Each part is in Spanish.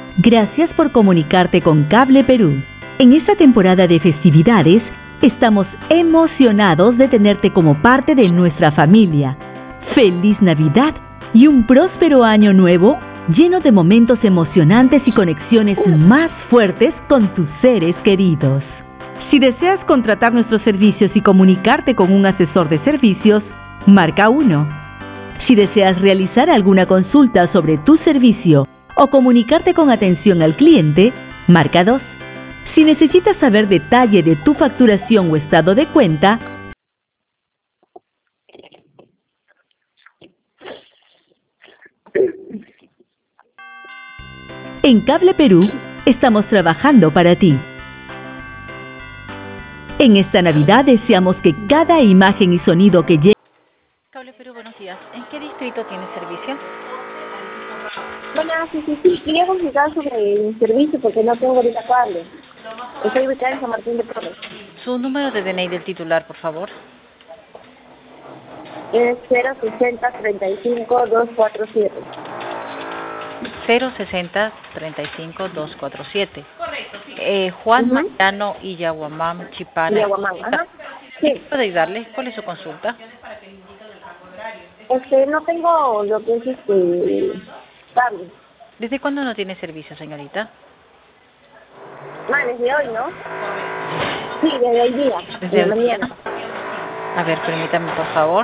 Gracias por comunicarte con Cable Perú. En esta temporada de festividades, estamos emocionados de tenerte como parte de nuestra familia. ¡Feliz Navidad y un próspero año nuevo lleno de momentos emocionantes y conexiones más fuertes con tus seres queridos! Si deseas contratar nuestros servicios y comunicarte con un asesor de servicios, marca 1. Si deseas realizar alguna consulta sobre tu servicio o comunicarte con atención al cliente, marca 2. Si necesitas saber detalle de tu facturación o estado de cuenta, en Cable Perú estamos trabajando para ti. En esta Navidad deseamos que cada imagen y sonido que llegue... Cable Perú, buenos días. ¿En qué distrito tiene servicio? Bueno, sí. Quería consultar sobre el servicio porque no tengo ahorita cable. Estoy ubicada en San Martín de Porres. Su número de DNI del titular, por favor. Es 060-35-247. 060-35-247. Juan Mariano y Yaguamán Chipana. Yaguamán, ajá. Sí. ¿Puede ayudarle? ¿Cuál es su consulta? No tengo lo que es cable. ¿Desde cuándo no tiene servicio, señorita? Desde hoy, ¿no? Sí, desde el día. Desde la el día. mañana. A ver, permítame, por favor.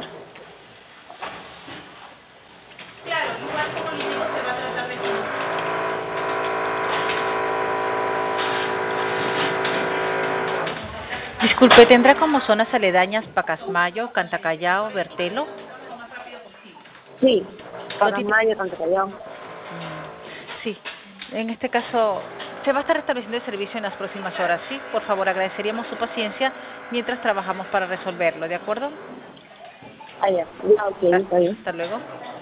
Disculpe, ¿tendrá como zonas aledañas Pacasmayo, Cantacallao, Bertelo? Sí, Pacasmayo, Cantacallao. Sí, en este caso se va a estar restableciendo el servicio en las próximas horas, ¿sí? Por favor, agradeceríamos su paciencia mientras trabajamos para resolverlo, ¿de acuerdo? Ya, ok, está bien. Hasta luego.